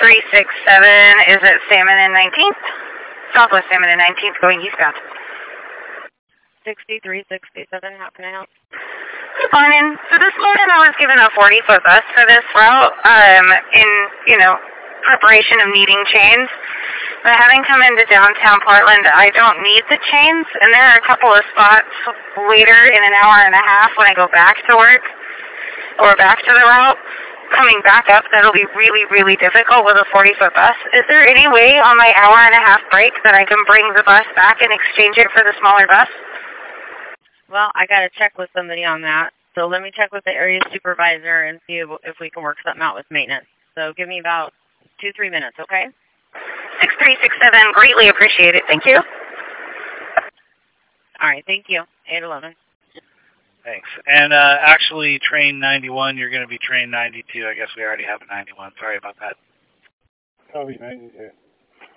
6367 is at Salmon and 19th. Southwest Salmon and 19th going eastbound. 6367, how can I help? Good morning. So this morning I was given a 40-foot bus for this route in, preparation of needing chains. But having come into downtown Portland, I don't need the chains, and there are a couple of spots later in an hour and a half when I go back to work or back to the route. Coming back up, that'll be really, really difficult with a 40-foot bus. Is there any way on my hour and a half break that I can bring the bus back and exchange it for the smaller bus? Well, I got to check with somebody on that. So let me check with the area supervisor and see if we can work something out with maintenance. So give me about 2-3 minutes, okay? 6367, greatly appreciate it. Thank you. All right, thank you. 811. Thanks. And actually, train 91, you're going to be train 92. I guess we already have a 91. Sorry about that. Copy 92.